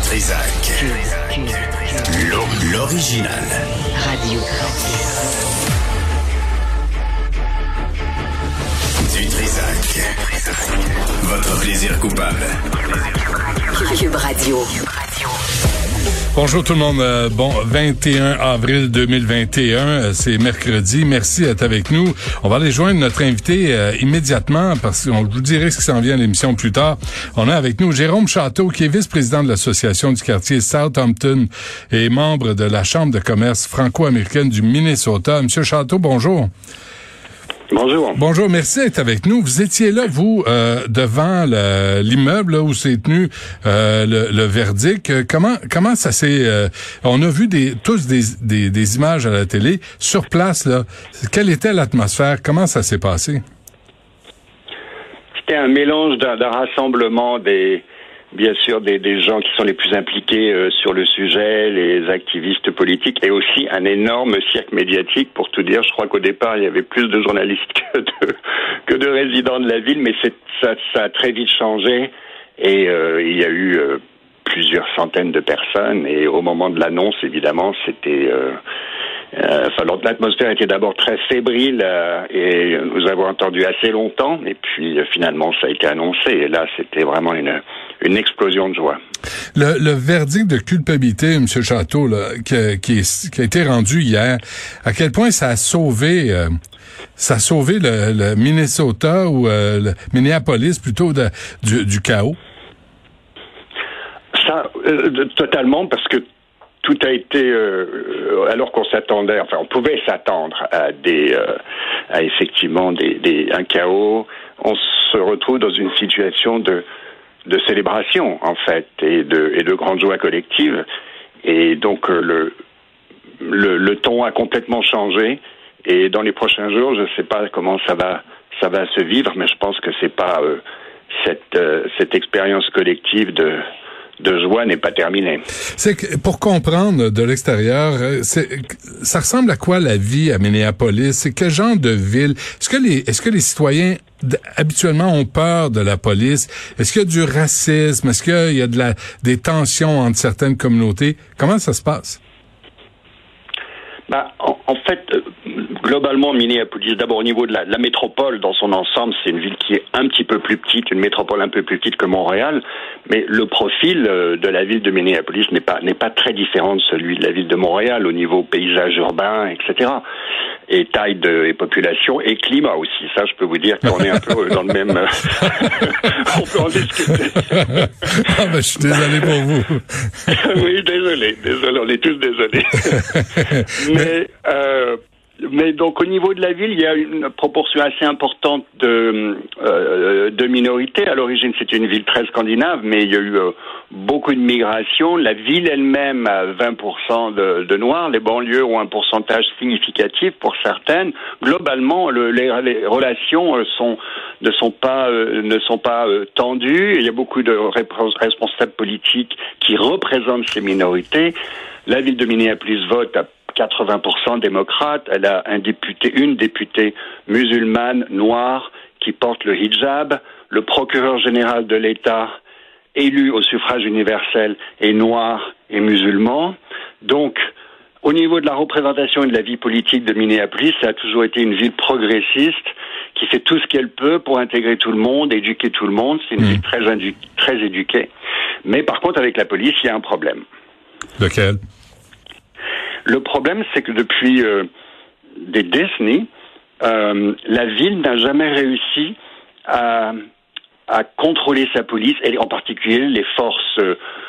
Trisac. L'original. Radio. Du Trisac. Votre plaisir coupable. Cube Radio. Bonjour tout le monde. Bon, 21 avril 2021, c'est mercredi. Merci d'être avec nous. On va aller joindre notre invité immédiatement parce qu'on vous dirait ce qui s'en vient à l'émission plus tard. On a avec nous Jérôme Château, qui est vice-président de l'Association du quartier Southampton et membre de la Chambre de commerce franco-américaine du Minnesota. Monsieur Château, bonjour. Bonjour. Bonjour, merci d'être avec nous. Vous étiez là, vous, devant l'immeuble là, où s'est tenu le verdict. Comment ça s'est... on a vu tous des images à la télé. Sur place, là, quelle était l'atmosphère? Comment ça s'est passé? C'était un mélange d'un rassemblement bien sûr des gens qui sont les plus impliqués sur le sujet, les activistes politiques, et aussi un énorme cirque médiatique. Pour tout dire, je crois qu'au départ il y avait plus de journalistes que de résidents de la ville, mais ça a très vite changé et il y a eu plusieurs centaines de personnes, et au moment de l'annonce, évidemment, c'était l'atmosphère était d'abord très fébrile et nous avons entendu assez longtemps, et puis finalement ça a été annoncé, et là c'était vraiment une explosion de joie. Le verdict de culpabilité, M. Château, là, qui a été rendu hier, à quel point ça a sauvé le Minnesota ou le Minneapolis plutôt du chaos? Ça, totalement, parce que tout a été, alors qu'on s'attendait, on pouvait s'attendre à effectivement un chaos. On se retrouve dans une situation de célébration, en fait, et de grande joie collective. Et donc, le ton a complètement changé. Et dans les prochains jours, je ne sais pas comment ça va se vivre, mais je pense que c'est pas, cette expérience collective de joie n'est pas terminée. C'est que, pour comprendre de l'extérieur, ça ressemble à quoi la vie à Minneapolis? C'est quel genre de ville? Est-ce que les citoyens habituellement ont peur de la police? Est-ce qu'il y a du racisme? Est-ce qu'il y a des tensions entre certaines communautés? Comment ça se passe? En fait, globalement, Minneapolis, d'abord au niveau de la métropole dans son ensemble, c'est une ville qui est un petit peu plus petite, une métropole un peu plus petite que Montréal, mais le profil de la ville de Minneapolis n'est pas très différent de celui de la ville de Montréal au niveau paysage urbain, etc. Et taille et population et climat aussi. Ça, je peux vous dire qu'on est un peu dans le même... On peut en discuter. Je suis désolé pour vous. Oui, désolé, on est tous désolés. Mais donc au niveau de la ville, il y a une proportion assez importante de minorités. À l'origine, c'était une ville très scandinave, mais il y a eu beaucoup de migration. La ville elle-même a 20% de Noirs. Les banlieues ont un pourcentage significatif pour certaines. Globalement, les relations ne sont pas tendues. Il y a beaucoup de responsables politiques qui représentent ces minorités. La ville de Minneapolis vote à 80% démocrate. Elle a une députée musulmane noire qui porte le hijab. Le procureur général de l'État, élu au suffrage universel, est noir et musulman. Donc, au niveau de la représentation et de la vie politique de Minneapolis, ça a toujours été une ville progressiste qui fait tout ce qu'elle peut pour intégrer tout le monde, éduquer tout le monde. C'est une ville très éduquée. Mais par contre, avec la police, il y a un problème. Lequel? Le problème, c'est que depuis des décennies, la ville n'a jamais réussi à contrôler sa police, et en particulier les forces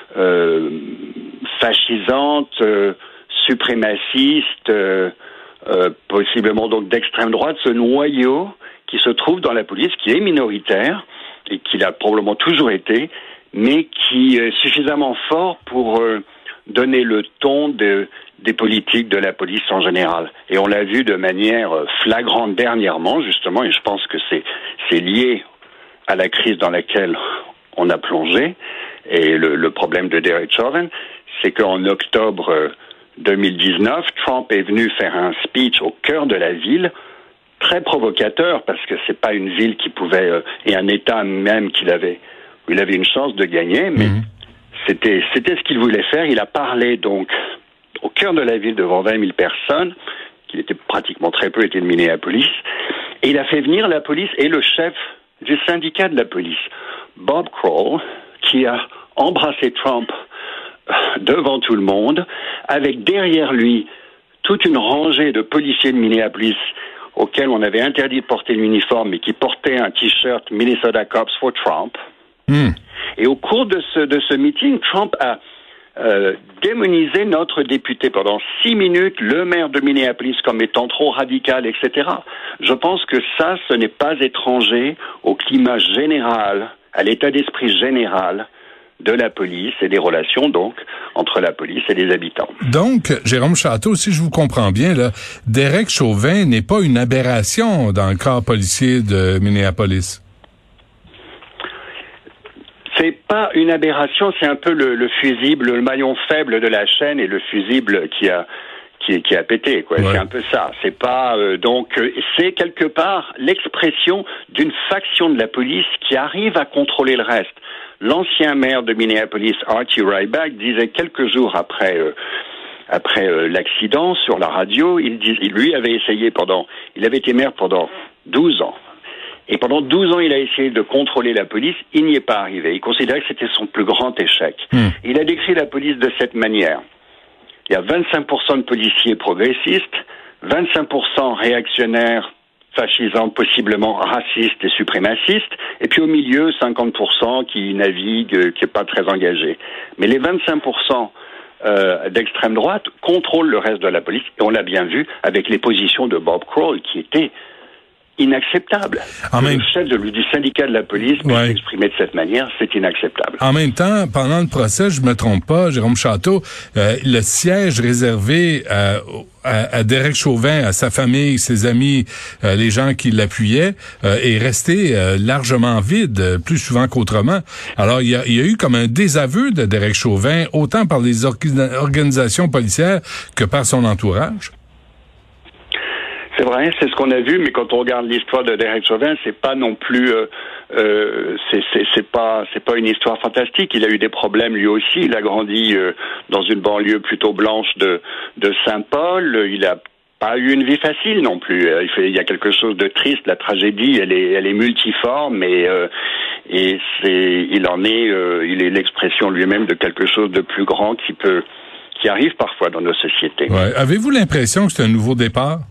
fascisantes, suprémacistes, possiblement donc d'extrême droite, ce noyau qui se trouve dans la police, qui est minoritaire, et qui l'a probablement toujours été, mais qui est suffisamment fort pour donner le ton des politiques de la police en général. Et on l'a vu de manière flagrante dernièrement, justement, et je pense que c'est lié à la crise dans laquelle on a plongé. Et le problème de Derek Chauvin, c'est qu'en octobre 2019, Trump est venu faire un speech au cœur de la ville, très provocateur, parce que c'est pas une ville qui pouvait, et un État même où il avait une chance de gagner, mais c'était ce qu'il voulait faire. Il a parlé donc au cœur de la ville devant 20 000 personnes, qui étaient pratiquement très peu étaient de Minneapolis, et il a fait venir la police et le chef du syndicat de la police, Bob Kroll, qui a embrassé Trump devant tout le monde, avec derrière lui toute une rangée de policiers de Minneapolis auxquels on avait interdit de porter l'uniforme mais qui portaient un t-shirt Minnesota Cops for Trump. Et au cours de ce meeting, Trump a démonisé notre député pendant 6 minutes, le maire de Minneapolis comme étant trop radical, etc. Je pense que ça, ce n'est pas étranger au climat général, à l'état d'esprit général de la police et des relations, donc, entre la police et les habitants. Donc, Jérôme Château, si je vous comprends bien, là, Derek Chauvin n'est pas une aberration dans le corps policier de Minneapolis. C'est pas une aberration, c'est un peu le fusible, le maillon faible de la chaîne et le fusible qui a pété, quoi. Ouais. C'est un peu ça. C'est pas c'est quelque part l'expression d'une faction de la police qui arrive à contrôler le reste. L'ancien maire de Minneapolis, Archie Ryback, disait quelques jours après l'accident sur la radio, il avait été maire pendant 12 ans. Et pendant 12 ans, il a essayé de contrôler la police. Il n'y est pas arrivé. Il considérait que c'était son plus grand échec. Il a décrit la police de cette manière. Il y a 25% de policiers progressistes, 25% réactionnaires, fascisants, possiblement racistes et suprémacistes, et puis au milieu, 50% qui naviguent, qui n'est pas très engagé. Mais les 25% d'extrême droite contrôlent le reste de la police, et on l'a bien vu avec les positions de Bob Kroll, qui étaient inacceptable. Le chef du syndicat de la police puisse s'exprimer de cette manière, c'est inacceptable. En même temps, pendant le procès, je me trompe pas, Jérôme Château, le siège réservé à Derek Chauvin, à sa famille, ses amis, les gens qui l'appuyaient, est resté largement vide, plus souvent qu'autrement. Alors, il y a eu comme un désaveu de Derek Chauvin, autant par les organisations policières que par son entourage. C'est vrai, c'est ce qu'on a vu, mais quand on regarde l'histoire de Derek Chauvin, c'est pas non plus, c'est pas une histoire fantastique. Il a eu des problèmes lui aussi. Il a grandi dans une banlieue plutôt blanche de Saint-Paul. Il a pas eu une vie facile non plus. Il y a quelque chose de triste. La tragédie, elle est multiforme et il est l'expression lui-même de quelque chose de plus grand qui arrive parfois dans nos sociétés. Ouais. Avez-vous l'impression que c'est un nouveau départ?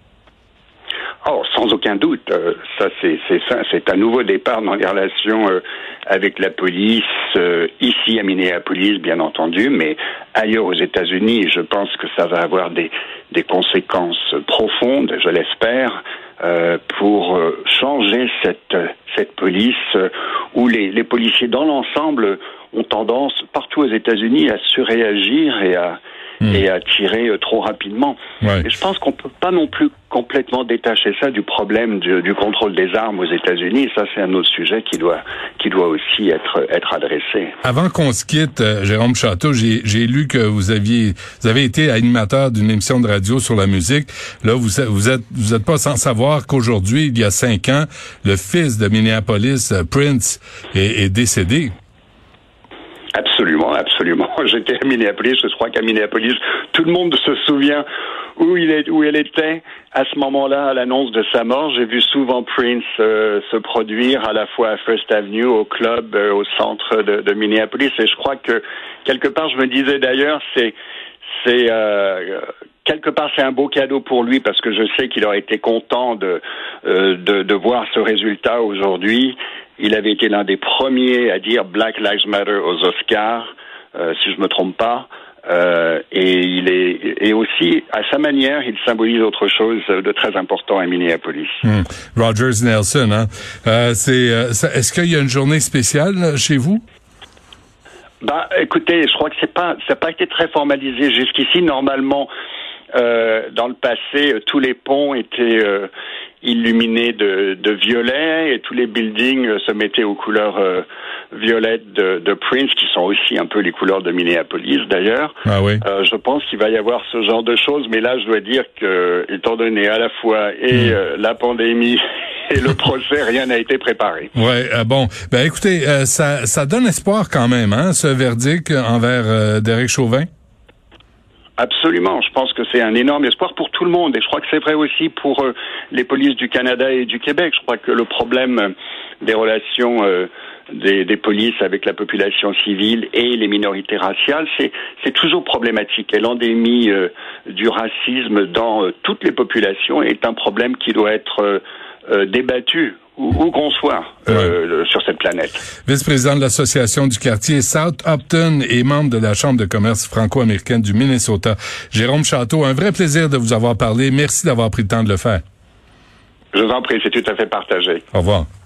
Oh, sans aucun doute. Ça, c'est un nouveau départ dans les relations avec la police, ici à Minneapolis, bien entendu, mais ailleurs aux États-Unis. Je pense que ça va avoir des conséquences profondes, je l'espère, pour changer cette police où les policiers dans l'ensemble ont tendance, partout aux États-Unis, à surréagir et à tirer trop rapidement. Ouais. Et je pense qu'on peut pas non plus complètement détacher ça du problème du contrôle des armes aux États-Unis. Ça, c'est un autre sujet qui doit aussi être adressé. Avant qu'on se quitte, Jérôme Château, j'ai lu que vous avez été animateur d'une émission de radio sur la musique. Là, vous êtes pas sans savoir qu'aujourd'hui, il y a 5 ans, le fils de Minneapolis, Prince, est décédé. Absolument. J'étais à Minneapolis. Je crois qu'à Minneapolis, tout le monde se souvient où elle était à ce moment-là, à l'annonce de sa mort. J'ai vu souvent Prince se produire à la fois à First Avenue, au club, au centre de Minneapolis. Et je crois que quelque part, je me disais d'ailleurs, quelque part, c'est un beau cadeau pour lui parce que je sais qu'il aurait été content de voir ce résultat aujourd'hui. Il avait été l'un des premiers à dire Black Lives Matter aux Oscars, si je me trompe pas. Et aussi, à sa manière, il symbolise autre chose de très important à Minneapolis. Rogers Nelson, hein. Est-ce qu'il y a une journée spéciale chez vous? Écoutez, je crois que ça n'a pas été très formalisé jusqu'ici. Normalement, dans le passé, tous les ponts étaient illuminés de violet, et tous les buildings se mettaient aux couleurs violettes de Prince, qui sont aussi un peu les couleurs de Minneapolis d'ailleurs. Ah oui. Je pense qu'il va y avoir ce genre de choses, mais là je dois dire que, étant donné à la fois la pandémie et le procès, rien n'a été préparé. Ouais, bon, ben écoutez, ça donne espoir quand même, hein, ce verdict envers Derek Chauvin. Absolument, je pense que c'est un énorme espoir pour tout le monde, et je crois que c'est vrai aussi pour les polices du Canada et du Québec. Je crois que le problème des relations des polices avec la population civile et les minorités raciales, c'est toujours problématique. Et l'endémie du racisme dans toutes les populations est un problème qui doit être débattu où qu'on soit sur cette planète. Vice-président de l'Association du quartier South Upton et membre de la Chambre de commerce franco-américaine du Minnesota, Jérôme Château, un vrai plaisir de vous avoir parlé. Merci d'avoir pris le temps de le faire. Je vous en prie, c'est tout à fait partagé. Au revoir.